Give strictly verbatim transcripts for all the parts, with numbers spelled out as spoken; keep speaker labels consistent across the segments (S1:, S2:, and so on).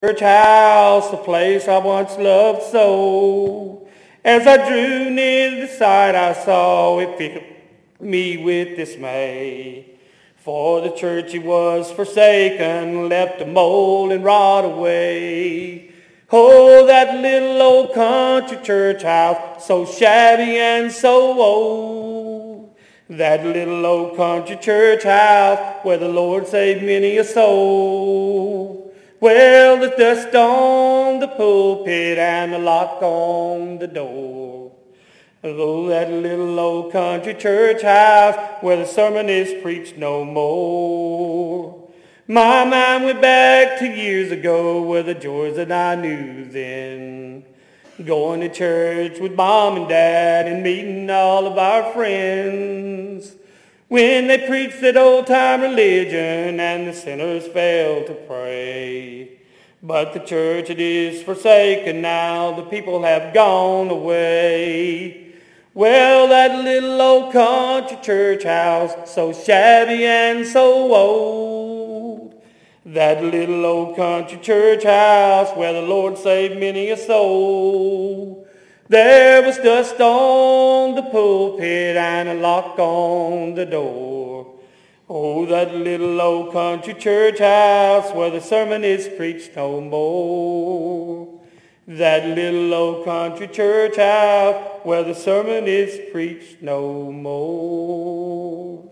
S1: church house, the place I once loved so. As I drew near the sight I saw, it filled me with dismay. For the church it was forsaken, left to mold and rot away. Oh, that little old country church house, so shabby and so old. That little old country church house where the Lord saved many a soul. Well, the dust on the pulpit and the lock on the door. Oh, that little old country church house where the sermon is preached no more. My mind went back to years ago where the joys that I knew then. Going to church with Mom and Dad and meeting all of our friends. When they preached that old-time religion and the sinners failed to pray. But the church it is forsaken now, the people have gone away. Well, that little old country church house, so shabby and so old. That little old country church house where the Lord saved many a soul. There was dust on the pulpit and a lock on the door. Oh, that little old country church house where the sermon is preached no more. That little old country church house where the sermon is preached no more.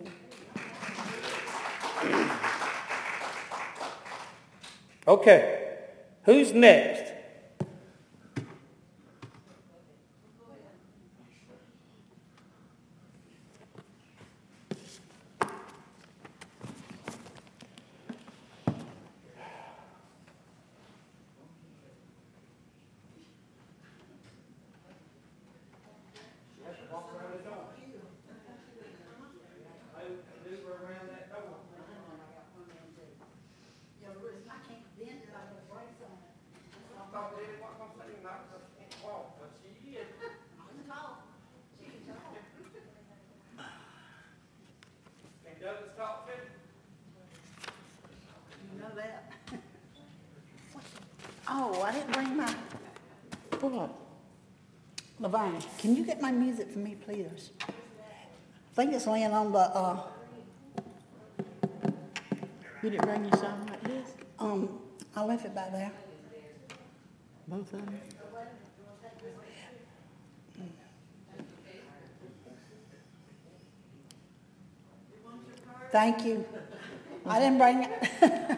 S1: Okay, who's next?
S2: Oh, I didn't bring my... What? Laverne, can you get my music for me, please? I think it's laying on the, uh...
S3: You didn't bring your song like this?
S2: Um, I left it back there.
S3: Both of them?
S2: Thank you. I didn't bring it.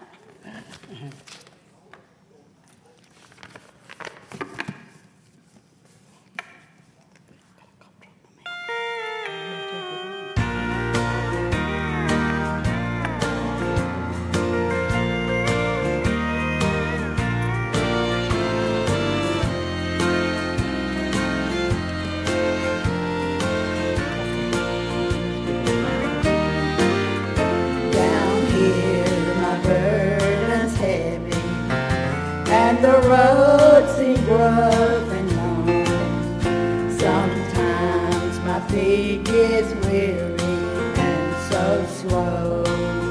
S4: The road seems rough and long. Sometimes my feet get weary and so slow.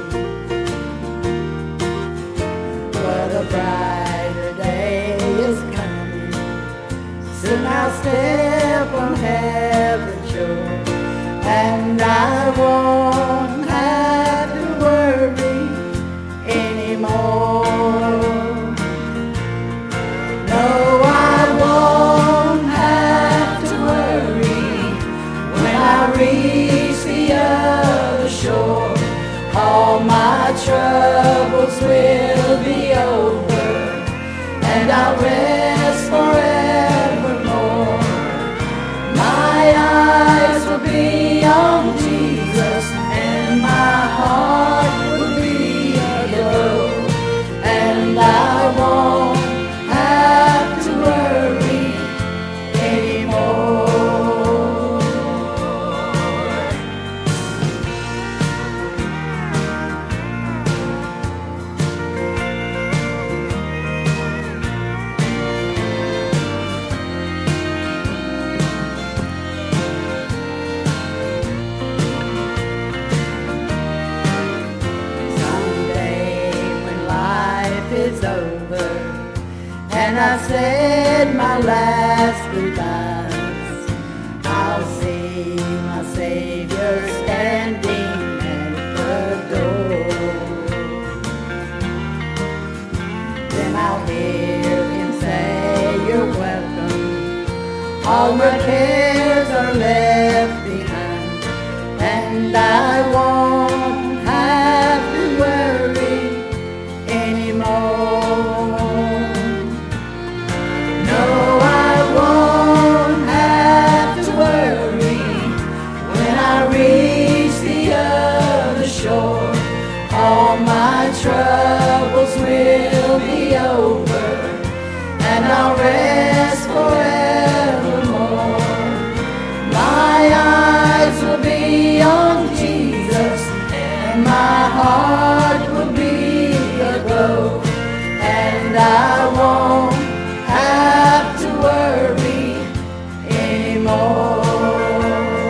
S4: But a brighter day is coming. Soon I'll step on heaven's shore, and I won't have to worry anymore. No, I won't have to worry when I reach the other shore. All my troubles will be over, and I'll rest forevermore. My eyes will be on Jesus, and my heart will be aglow, and I won't have to worry anymore. and I said my last goodbyes. I'll see my Savior standing at the door. Then I'll hear him say, you're welcome. All my cares are left behind, and I won't have to worry anymore. No, I won't have to worry when I reach the other shore. All my troubles will be over, and I'll rest forevermore. My eyes will be on Jesus, and my heart will be aglow, and I won't have to worry anymore.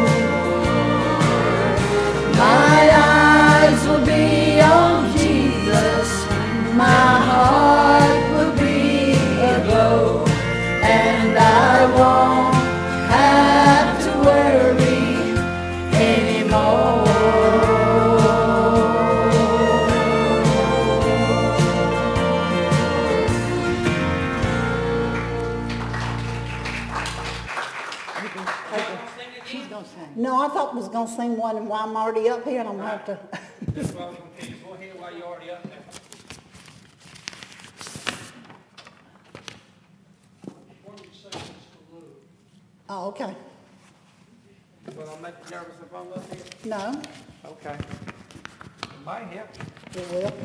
S4: My eyes will be on Jesus, my heart will be aglow, and I won't have to worry anymore.
S3: She's gonna sing.
S2: No, I thought I was gonna sing one, and while I'm already up here, and I'm gonna have to.
S1: Just while you go ahead while you're already up there.
S2: Oh, okay.
S1: Will I make you nervous if I'm up here?
S2: No,
S1: Okay. It might help.
S2: it will.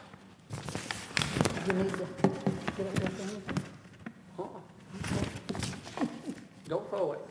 S2: You need to get up there for me.
S1: Uh-uh. Don't throw it.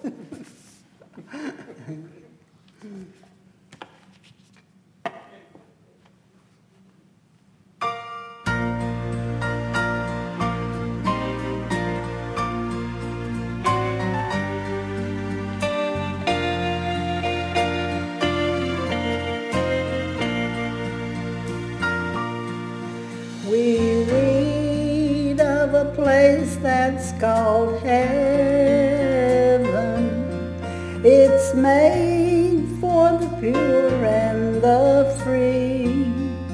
S2: We read of a place that's called heaven. It's made for the pure and the free.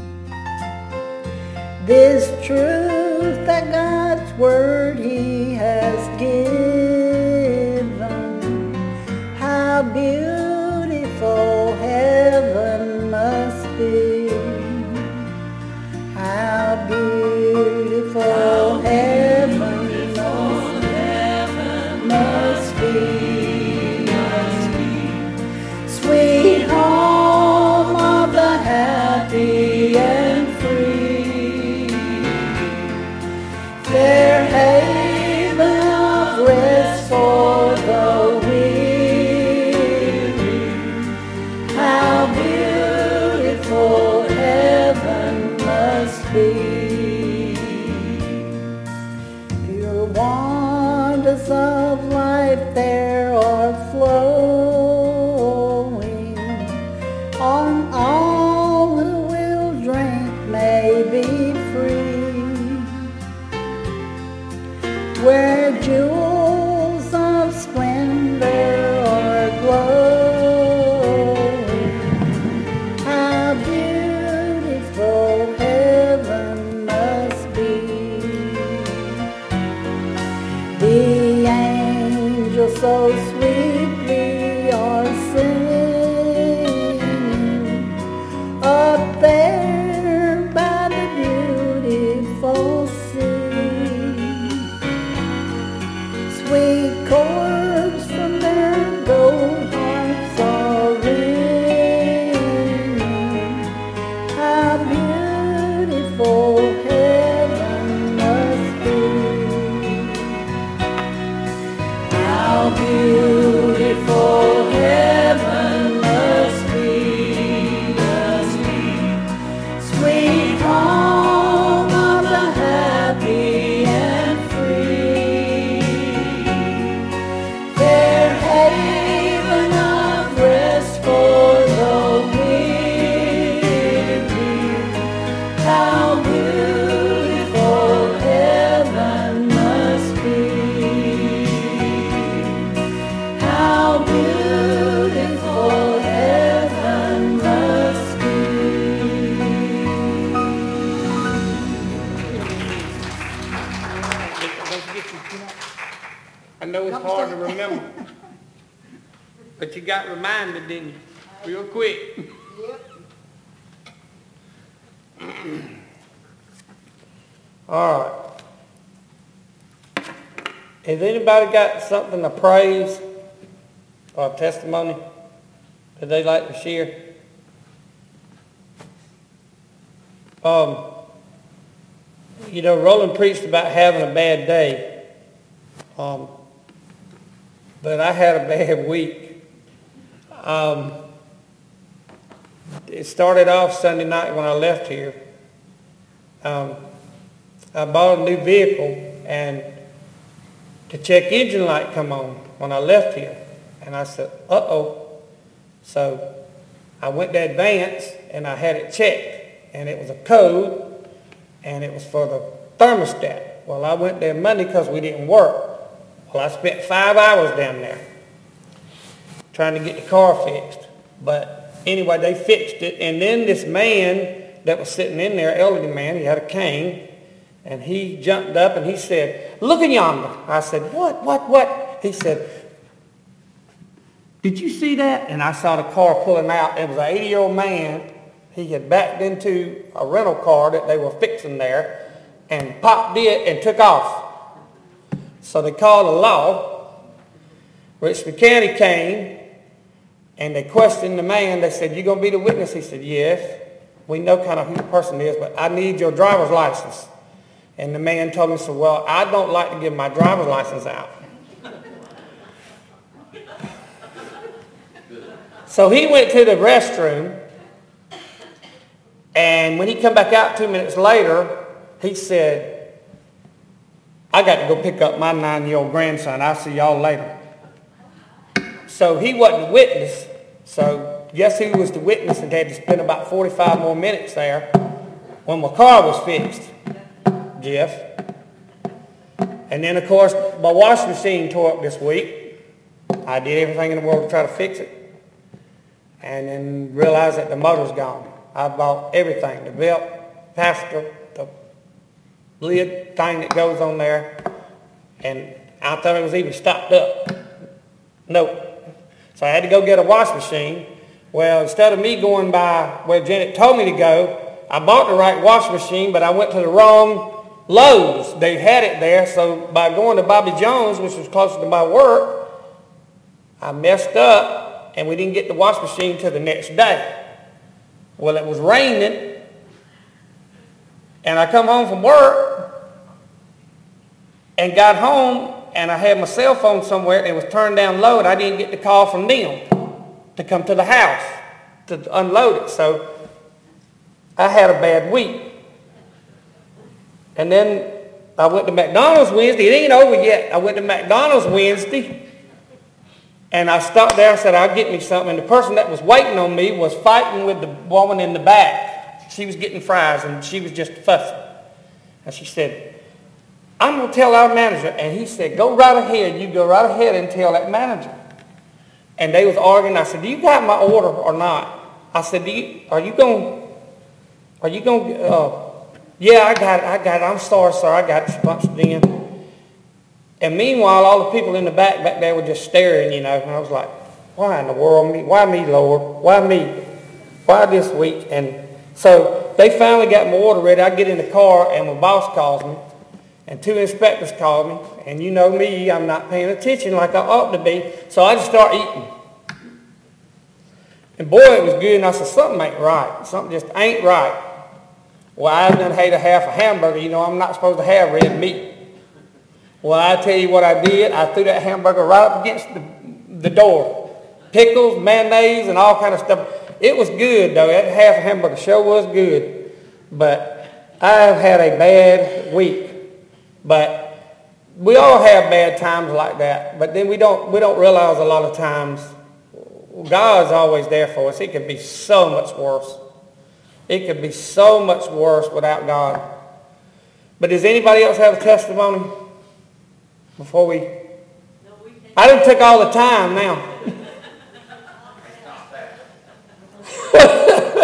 S2: This truth that God's word He has given, how beautiful heaven must be. How beautiful heaven must be. Sweet home of the happy and free. Fair haven of rest for the weary. How beautiful heaven must be. Pure waters of life there are flowing. On all who will drink may be free. Where jewels of splendor are glowing. How beautiful heaven must be. The angels so sweetly are singing up there by the beautiful sea. Sweet chords from their gold harps are ringing. How beautiful heaven must be. How beautiful
S1: get you. I know it's hard to remember. But you got reminded, didn't you? Real quick.
S2: Yep.
S1: All right. Has anybody got something to praise or testimony that they'd like to share? Um, you know, Roland preached about having a bad day. Um, but I had a bad week. Um, it started off Sunday night when I left here. Um, I bought a new vehicle, and the check engine light come on when I left here. And I said, uh-oh. So I went to Advance, and I had it checked. And it was a code, and it was for the thermostat. Well, I went there Monday because we didn't work. Well, I spent five hours down there trying to get the car fixed. But anyway, they fixed it. And then this man that was sitting in there, elderly man, he had a cane, and he jumped up and he said, "Look in yonder." I said, "What, what, what?" He said, "Did you see that?" And I saw the car pulling out. It was an eighty-year-old man. He had backed into a rental car that they were fixing there and popped it and took off. So they called the law. Richmond County came and they questioned the man. They said, "You going to be the witness?" He said, "Yes. We know kind of who the person is, but I need your driver's license." And the man told me, so, "Well, I don't like to give my driver's license out." So he went to the restroom. And when he come back out two minutes later, he said, "I got to go pick up my nine-year-old grandson. I'll see y'all later." So he wasn't a witness. So guess who was the witness and had to spend about forty-five more minutes there when my car was fixed? Jeff. And then, of course, my washing machine tore up this week. I did everything in the world to try to fix it. And then realized that the motor's gone. I bought everything, the belt, capacitor, the lid thing that goes on there, and I thought it was even stopped up. Nope. So I had to go get a wash machine. Well, instead of me going by where Janet told me to go, I bought the right wash machine, but I went to the wrong Lowe's. They had it there, so by going to Bobby Jones, which was closer to my work, I messed up, and we didn't get the wash machine till the next day. Well, it was raining, and I come home from work and got home, and I had my cell phone somewhere, and it was turned down low, and I didn't get the call from them to come to the house to unload it. So I had a bad week. And then I went to McDonald's Wednesday. It ain't over yet. I went to McDonald's Wednesday. And I stopped there and said, "I'll get me something." And the person that was waiting on me was fighting with the woman in the back. She was getting fries, and she was just fussing. And she said, "I'm going to tell our manager." And he said, "Go right ahead. You go right ahead and tell that manager." And they was arguing. I said, "Do you got my order or not?" I said, Do you, are you going, are you going, uh, yeah, I got it. I got it. I'm sorry, sir. I got it. She punched it in. And meanwhile, all the people in the back back there were just staring, you know. And I was like, why in the world me? Why me, Lord? Why me? Why this week? And so they finally got my order ready. I get in the car, and my boss calls me. And two inspectors called me. And you know me, I'm not paying attention like I ought to be. So I just start eating. And boy, it was good. And I said, something ain't right. Something just ain't right. Well, I done had a half a hamburger. You know, I'm not supposed to have red meat. Well, I tell you what I did. I threw that hamburger right up against the, the door. Pickles, mayonnaise, and all kind of stuff. It was good, though. That half a hamburger sure was good. But I've had a bad week. But we all have bad times like that. But then we don't we don't realize a lot of times God's always there for us. It could be so much worse. It could be so much worse without God. But does anybody else have a testimony? Before we, I done took all the time now.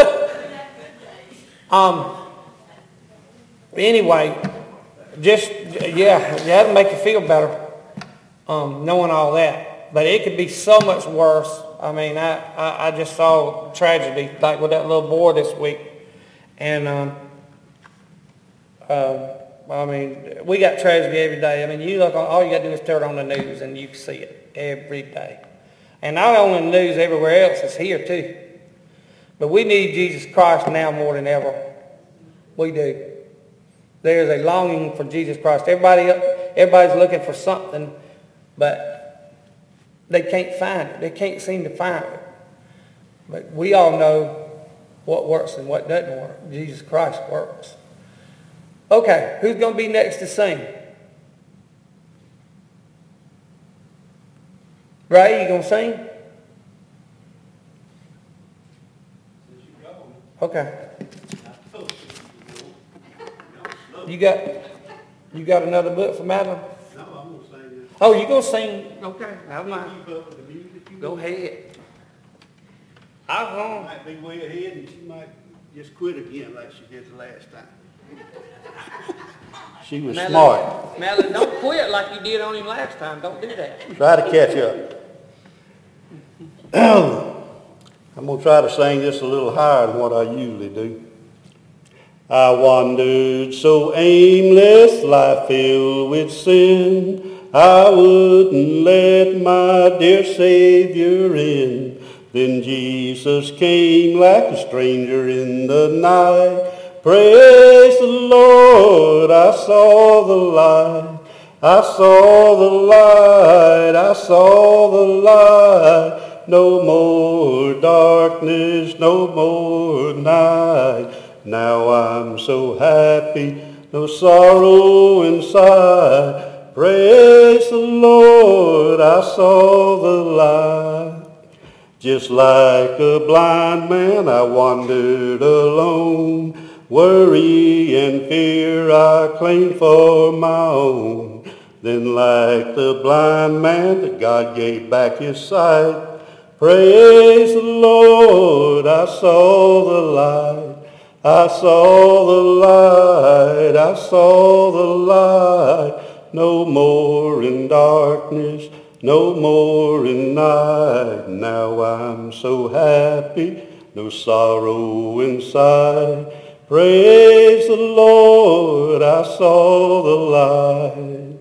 S1: um. Anyway, just yeah, that'll make you feel better, um, knowing all that. But it could be so much worse. I mean, I, I, I just saw tragedy, like with that little boy this week. And, um, uh, I mean, we got tragedy every day. I mean, you look on, all you got to do is turn on the news and you can see it every day. And not only the news everywhere else, it's here too. But we need Jesus Christ now more than ever. We do. There's a longing for Jesus Christ. Everybody, everybody's looking for something, but they can't find it. They can't seem to find it. But we all know what works and what doesn't work. Jesus Christ works. Okay, who's going to be next to sing? Ray, you going to sing? Okay. You got you got another book for Madeline?
S5: No, I'm going to sing this.
S1: Oh, you going to sing? Okay, never mind.
S5: Keep up with the music. You
S1: Go
S5: want.
S1: ahead. I'll
S5: She
S1: go on.
S5: might be way ahead and she might just quit again like she did the last time. She was
S1: Madeline,
S5: smart.
S1: Madeline, don't quit like you did on him last time. Don't do that.
S5: Try to catch up. I'm going to try to sing this a little higher than what I usually do. I wandered so aimless, life filled with sin. I wouldn't let my dear Savior in. Then Jesus came like a stranger in the night. Praise the Lord, I saw the light. I saw the light, I saw the light. No more darkness, no more night. Now I'm so happy, no sorrow inside. Praise the Lord, I saw the light. Just like a blind man, I wandered alone. Worry and fear I claimed for my own. Then like the blind man, that God gave back his sight. Praise the Lord, I saw the light. I saw the light, I saw the light. No more in darkness, no more in night. Now I'm so happy, no sorrow inside. Praise the Lord, I saw the light.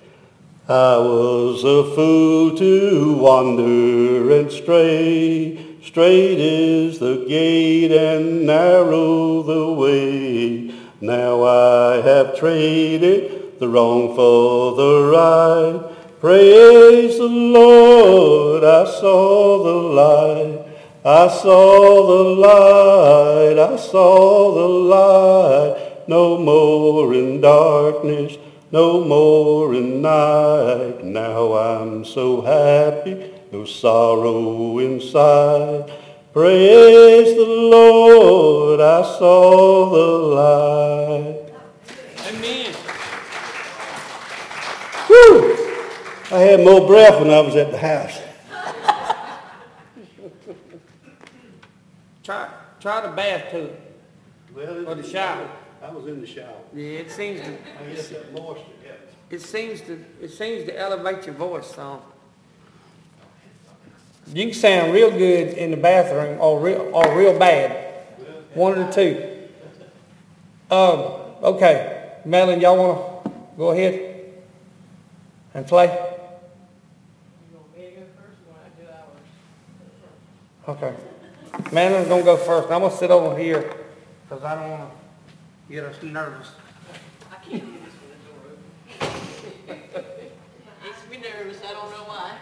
S5: I was a fool to wander and stray. Straight is the gate and narrow the way. Now I have traded the wrong for the right. Praise the Lord, I saw the light. I saw the light, I saw the light. No more in darkness, no more in night. Now I'm so happy, no sorrow inside. Praise the Lord, I saw the light.
S1: Amen.
S5: Whew! I had more breath when I was at the house.
S1: Try, try the bathtub
S5: Well,
S1: or the shower.
S5: I was in the shower.
S1: Yeah, it seems to,
S5: I guess that moisture helped.
S1: it seems to, it seems to elevate your voice some. You can sound real good in the bathroom or real, or real bad. One of the two. Um, okay, Madeline, y'all want to go ahead and play?
S3: You want me to go first or want I do ours?
S1: Okay. Madeline's going to go first. I'm going to sit over here because I don't want to get us nervous.
S3: I can't do this with the door open. Makes me nervous, I don't know why.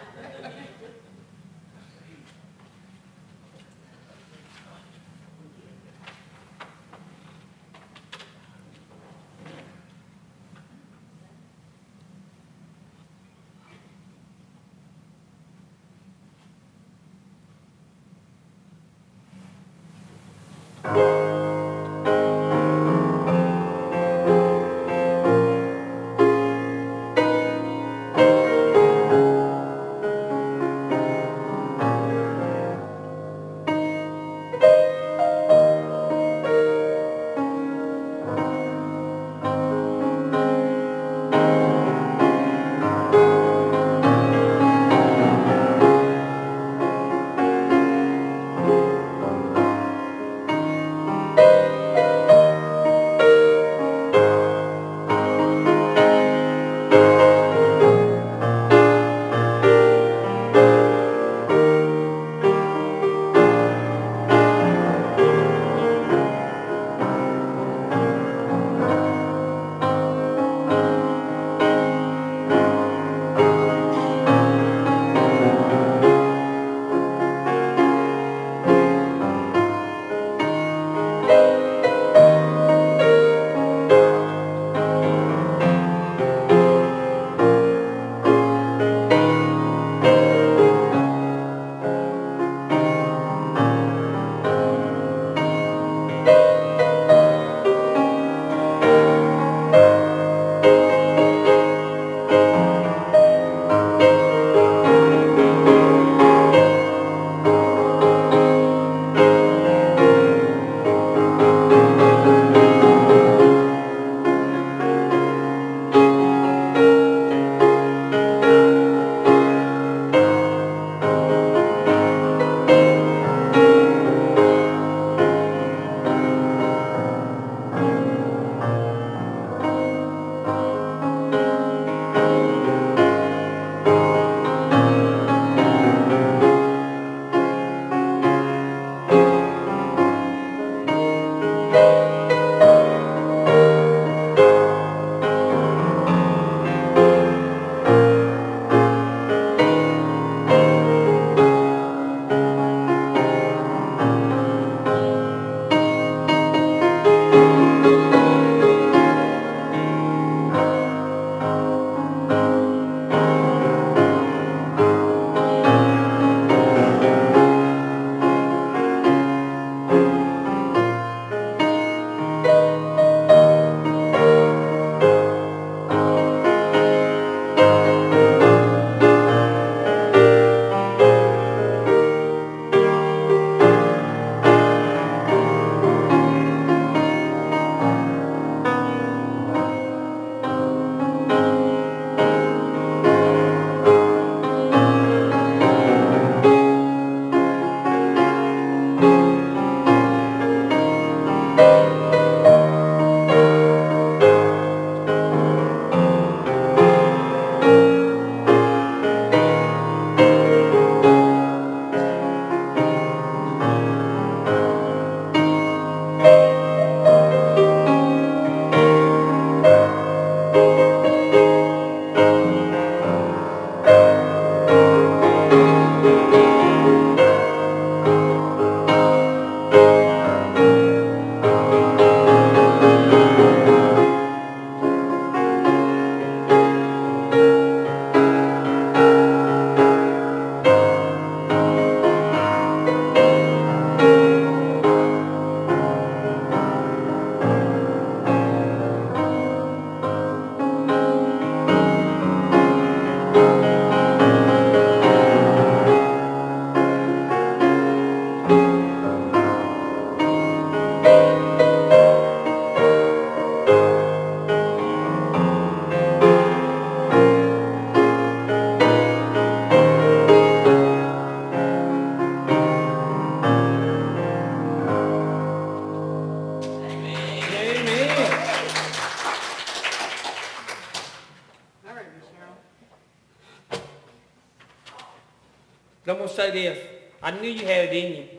S1: I'm going to say this. I knew you had it in you.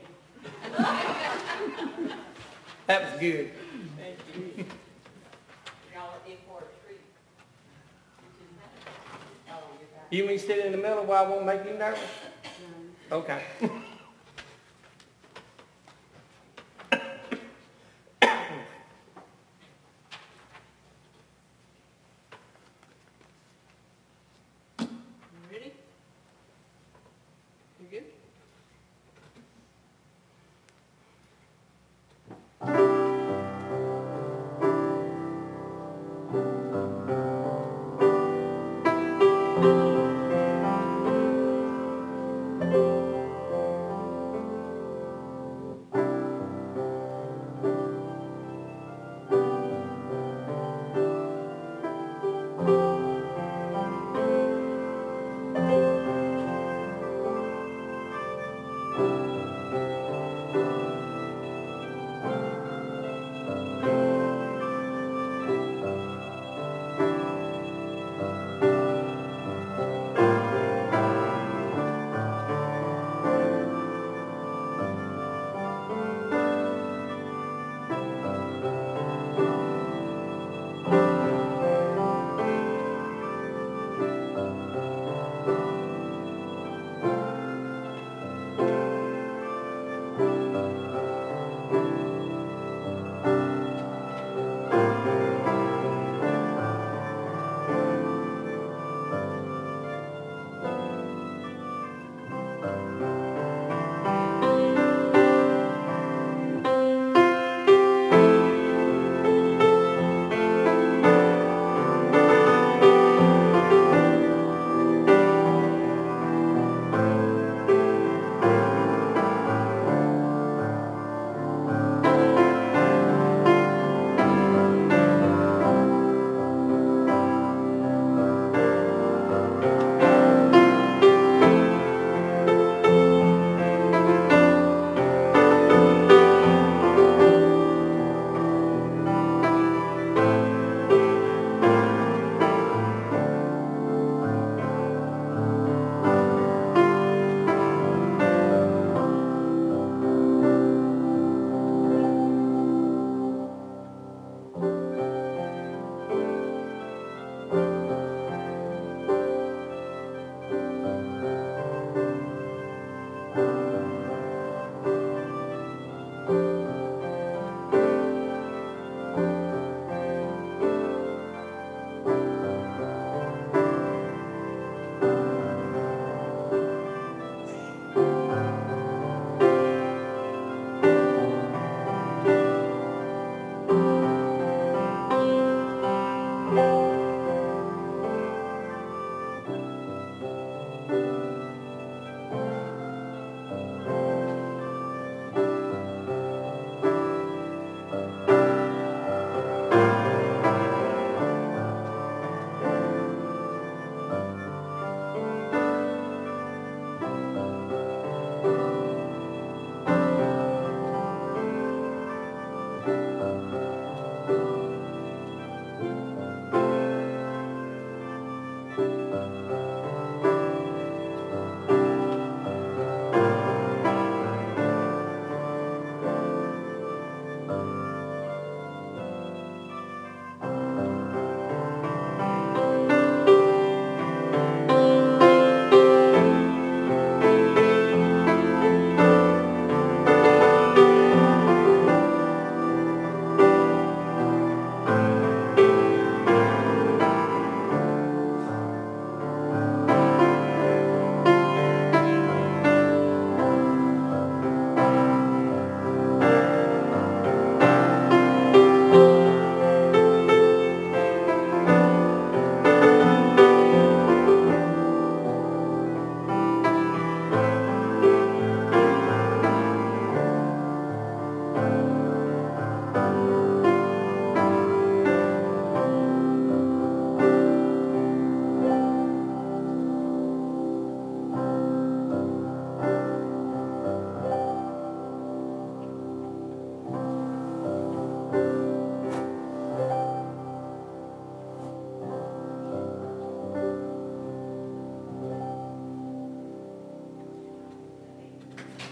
S1: That was good.
S3: Thank you. Y'all are in for a treat. Oh, you're back.
S1: You mean sit in the middle while I won't make you nervous? Okay.
S3: Ready? You good?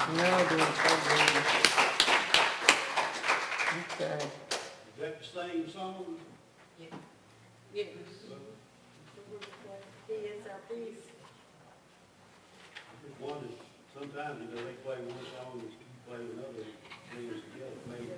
S3: Y'all doing so good. Okay.
S5: Is that the same song?
S3: Yes.
S4: He is our peace.
S5: I just wondered, sometimes, you know, they play one song and you play another, things together, maybe.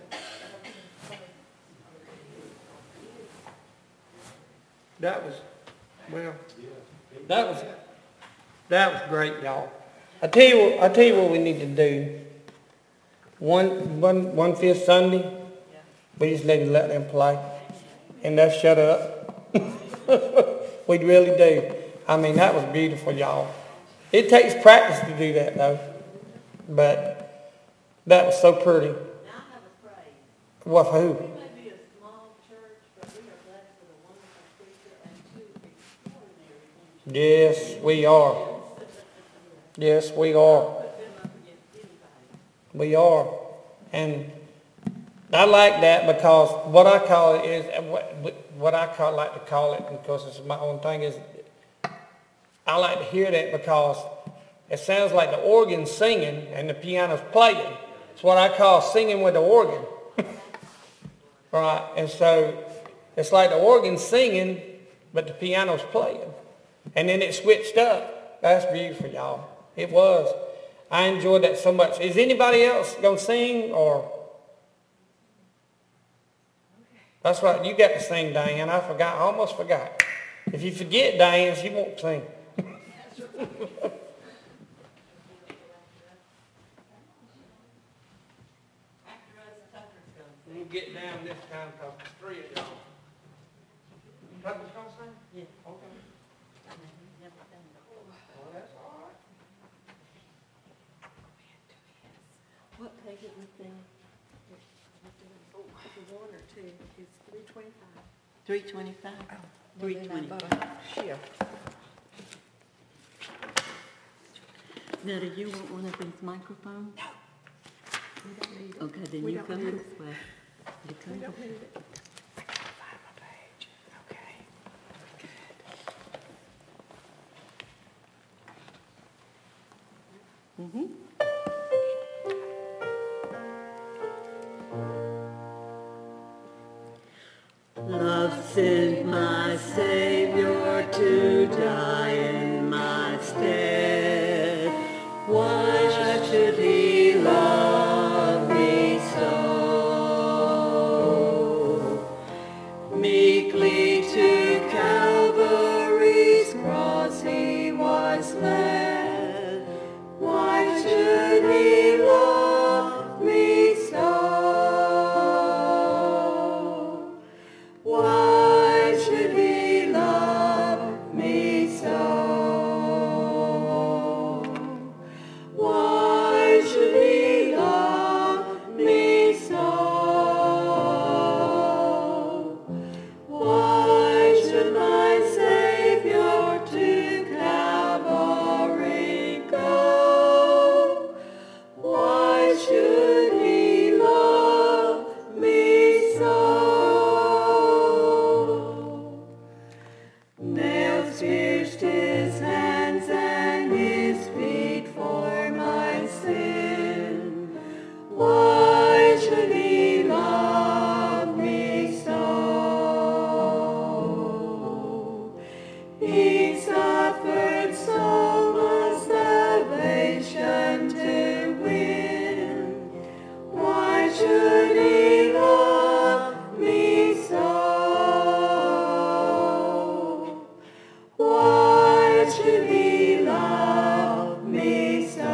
S1: That was, well,
S5: Yeah.
S1: that was, that was great, y'all. I tell you what, I tell you what we need to do. One, one, one fifth Sunday, we just need to let them play, and they'll shut up. We really do. I mean, that was beautiful, y'all. It takes practice to do that, though. But that was so pretty.
S4: Now I have a praise.
S1: What, who?
S4: We may be a small church, but we are blessed with a wonderful preacher and two extraordinary
S1: Yes,
S4: ministers.
S1: we are. Yes, we are.
S4: Put them up against anybody.
S1: We are. And I like that because what I call it is, what, what I call, like to call it, because it's my own thing, is I like to hear that because it sounds like the organ's singing and the piano's playing. It's what I call singing with the organ. Right? And so it's like the organ's singing, but the piano's playing. And then it switched up. That's beautiful, y'all. It was. I enjoyed that so much. Is anybody else going to sing or? That's right. You got to sing, Diane. I forgot. I almost forgot. If you forget, Diane, she won't sing. We'll get down this time because there's three of y'all. Tucker's going to sing?
S4: Yeah.
S1: Okay. Well, that's all right.
S4: What page is it in? It's a one or two. It's three twenty-five. Three twenty-five? Three twenty-five.
S2: Here.
S4: Now, do you want one of these microphones?
S2: No. We don't need it.
S4: Okay, then
S2: We
S4: you
S2: don't
S4: come
S2: need
S4: this
S2: it.
S4: way. You come
S2: We
S4: this
S2: don't
S4: way.
S2: need it. I gotta find my page. Okay. Good.
S4: Mm-hmm. Love sent my Savior to die in my stead. Why should he love me so? Meekly to Calvary's cross he was led. Why should he love me so? Why should he love me so? Why should he love me so? Why should my Savior to Calvary go? Why should he love me so? Nails pierced his hands and his feet for my sin. Why should he love me so? He suffered so much salvation to win. Why should he love me so? Why should he love me so?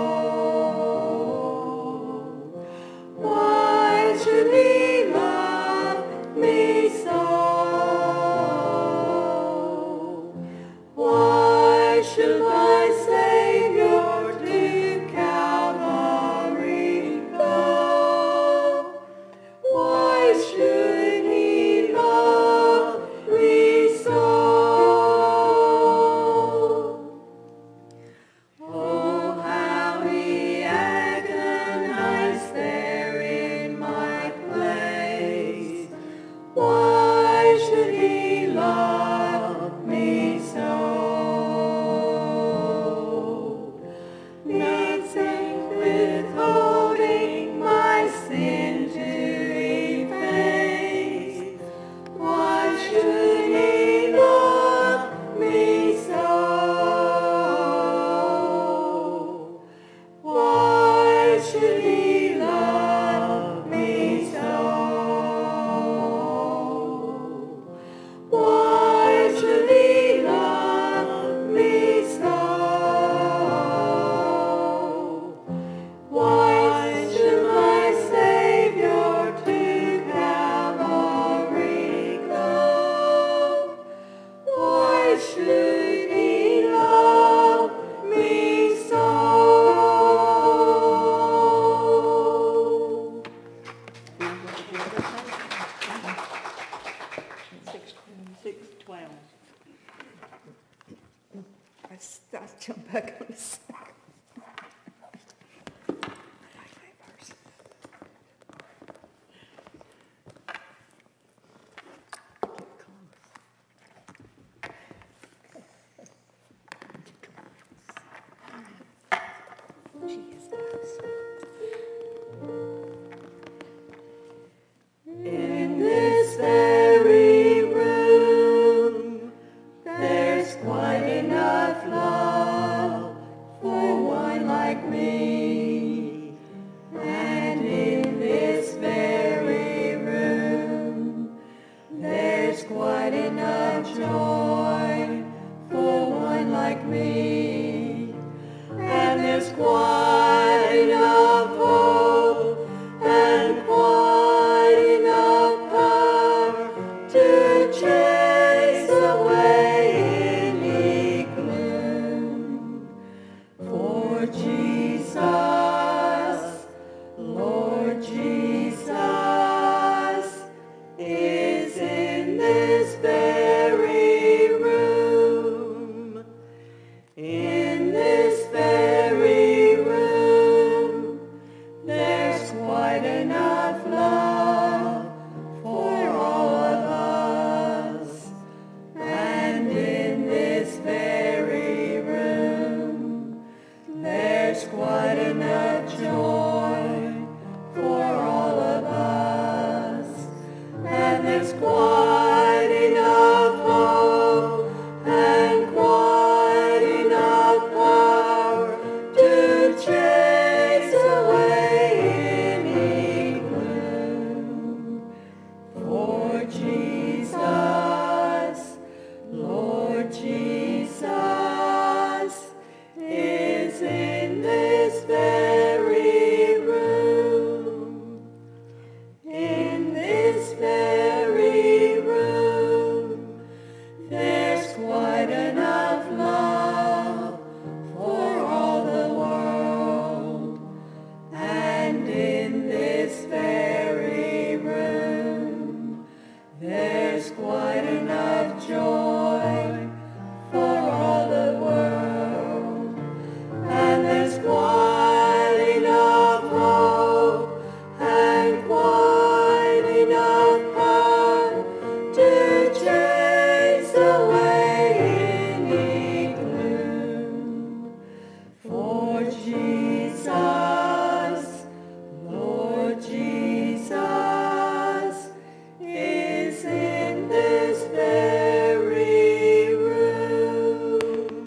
S4: Why should he love me so? Why should my Savior to Calvary go? Why should he love me so? Oh, how he agonized there in my place. Why should he love me so?
S2: I, I jumped back on the second.
S4: In this very room, there's quite enough love for one like me. And in this very room, there's quite enough joy for one like me. And there's quite enough hope and quite enough power to chase away any gloom. For Jesus, Lord Jesus, is in this very room. In this very room, there's quite enough love for all of us. And in this very room, there's quite enough joy for all of us. And there's quite enough hope and quite enough power to chase away any gloom. For Jesus, Lord Jesus, is in this very room. In this very room, there's quite enough love for all the world. And in this very room, there's quite enough joy for all the world. And there's quite enough hope and quite enough power to chase away any gloom. For Jesus, Lord Jesus, is in this very room.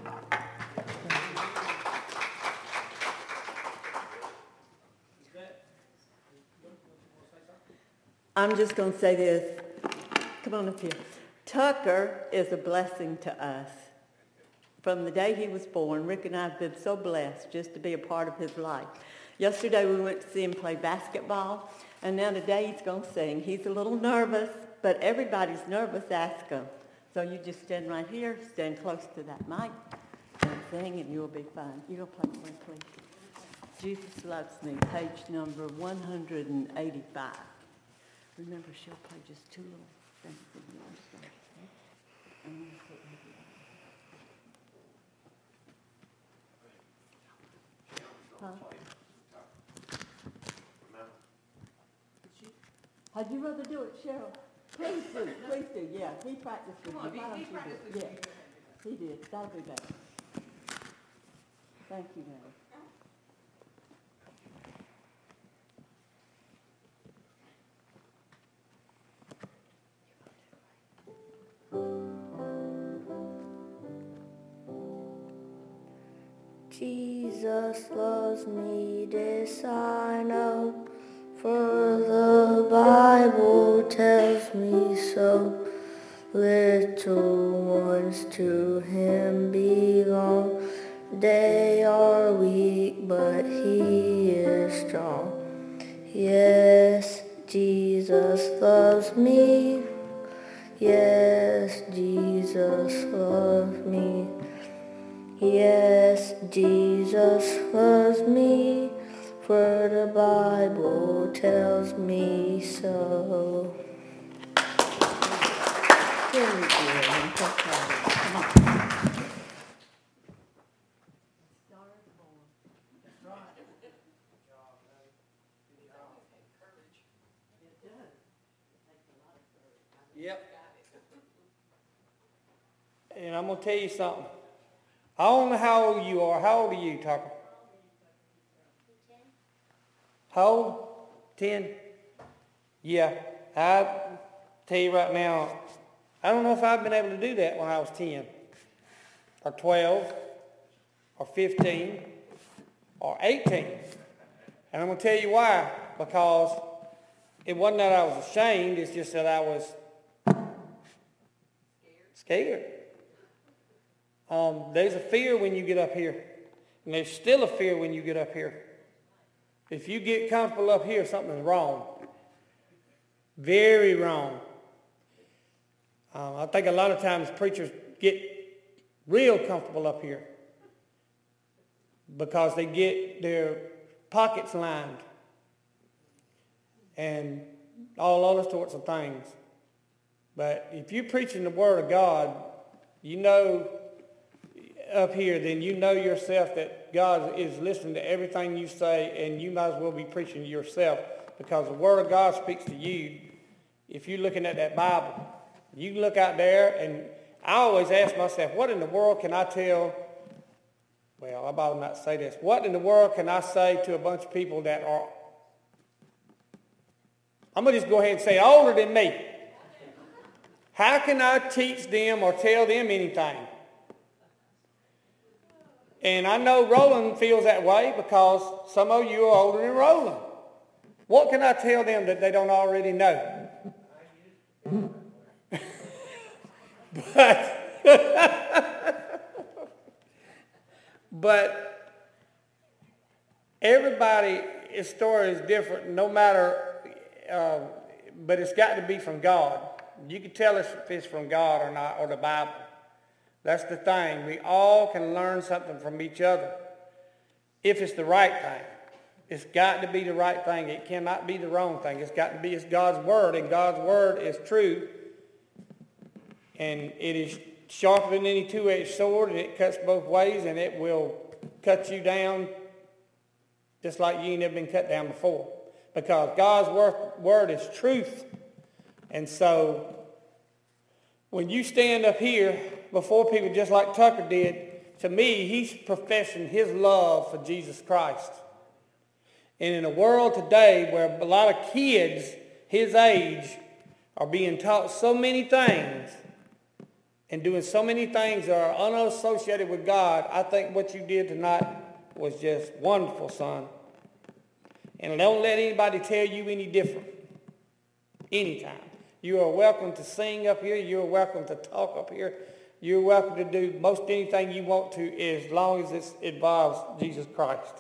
S3: I'm just going to say this. Come on up here. Tucker is a blessing to us. From the day he was born, Rick and I have been so blessed just to be a part of his life. Yesterday we went to see him play basketball, and now today he's going to sing. He's a little nervous, but everybody's nervous. Ask him. So you just stand right here, stand close to that mic, and sing, and you'll be fine. You're going to play for me, please. Jesus Loves Me, page number one hundred eighty-five. Remember, she'll play just two little things in the start. And then put it Huh? How'd you rather do it, Cheryl? Please do, please do, yeah. He practiced with you. Why don't you do it? Yeah, he did. That'll be better. Thank you, Mary.
S6: Jesus loves me, this I know, for the Bible tells me so. Little ones to him belong. They are weak, but he is strong. Yes, Jesus loves me. Yes, Jesus loves me. Yes, Jesus loves me, for the Bible tells me so.
S3: Very good. Come on.
S1: and I'm going to tell you something. I don't know how old you are. How old are you, Tucker? How old? Ten? Yeah. I tell you right now, I don't know if I've been able to do that when I was ten, or twelve, or fifteen, or eighteen. And I'm going to tell you why. Because it wasn't that I was ashamed, it's just that I was scared. Um, there's a fear when you get up here. And there's still a fear when you get up here. If you get comfortable up here, something's wrong. Very wrong. Um, I think a lot of times preachers get real comfortable up here because they get their pockets lined and all other sorts of things. But if you're preaching the Word of God, you know up here, then you know yourself that God is listening to everything you say, and you might as well be preaching to yourself because the Word of God speaks to you. If you're looking at that Bible, you can look out there, and I always ask myself, what in the world can I tell, well, I better not say this, what in the world can I say to a bunch of people that are, I'm going to just go ahead and say older than me. How can I teach them or tell them anything? And I know Roland feels that way because some of you are older than Roland. What can I tell them that they don't already know? but, but everybody's story is different, no matter, uh, but it's got to be from God. You can tell us if it's from God or not, or the Bible. That's the thing. We all can learn something from each other if it's the right thing. It's got to be the right thing. It cannot be the wrong thing. It's got to be it's God's Word, and God's Word is true. And it is sharper than any two-edged sword, and it cuts both ways, and it will cut you down just like you ain't never been cut down before. Because God's Word is truth. And so when you stand up here before people just like Tucker did, to me, he's professing his love for Jesus Christ. And in a world today where a lot of kids his age are being taught so many things and doing so many things that are unassociated with God, I think what you did tonight was just wonderful, son. And don't let anybody tell you any different. Anytime. You are welcome to sing up here. You're welcome to talk up here. You're welcome to do most anything you want to as long as it involves Jesus Christ.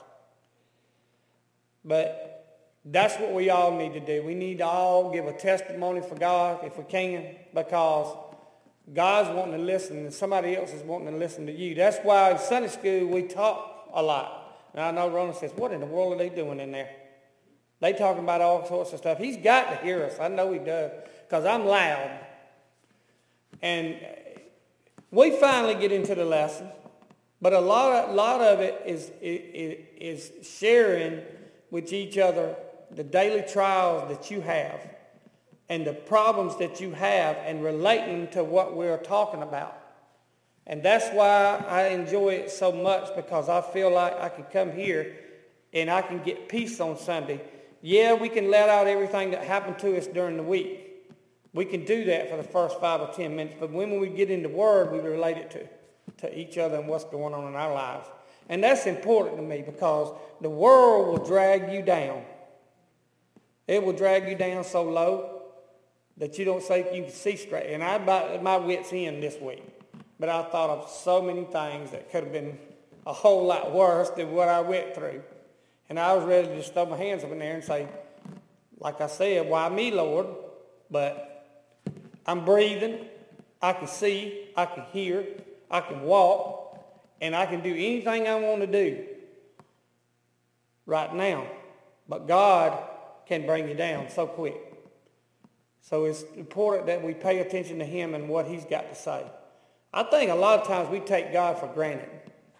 S1: But that's what we all need to do. We need to all give a testimony for God if we can, because God's wanting to listen and somebody else is wanting to listen to you. That's why in Sunday school we talk a lot. And I know Ronald says, what in the world are they doing in there? They talking about all sorts of stuff. He's got to hear us. I know he does, because I'm loud. And we finally get into the lesson, but a lot of, lot of it is, is, is sharing with each other the daily trials that you have and the problems that you have and relating to what we're talking about. And that's why I enjoy it so much, because I feel like I can come here and I can get peace on Sunday. Yeah, we can let out everything that happened to us during the week. We can do that for the first five or ten minutes, but when we get into Word, we relate it to, to each other and what's going on in our lives. And that's important to me, because the world will drag you down. It will drag you down so low that you don't say you can see straight. And I about at my wit's end this week, but I thought of so many things that could have been a whole lot worse than what I went through. And I was ready to just throw my hands up in there and say, like I said, why me, Lord? But I'm breathing. I can see. I can hear. I can walk. And I can do anything I want to do right now. But God can bring you down so quick. So it's important that we pay attention to him and what he's got to say. I think a lot of times we take God for granted.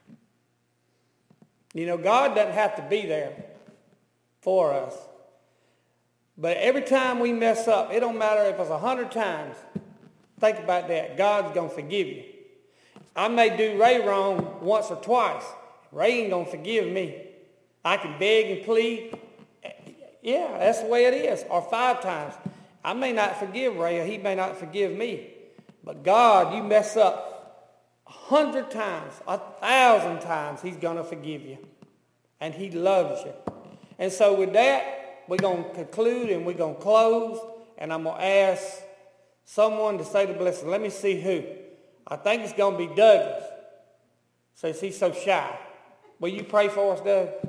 S1: You know, God doesn't have to be there for us. But every time we mess up, it don't matter if it's a hundred times. Think about that. God's going to forgive you. I may do Ray wrong once or twice. Ray ain't going to forgive me. I can beg and plead. Yeah, that's the way it is. Or five times. I may not forgive Ray, or he may not forgive me. But God, you mess up a hundred times, a thousand times, he's going to forgive you. And he loves you. And so with that, we're going to conclude and we're going to close. And I'm going to ask someone to say the blessing. Let me see who. I think it's going to be Douglas, since he's so shy. Will you pray for us, Doug?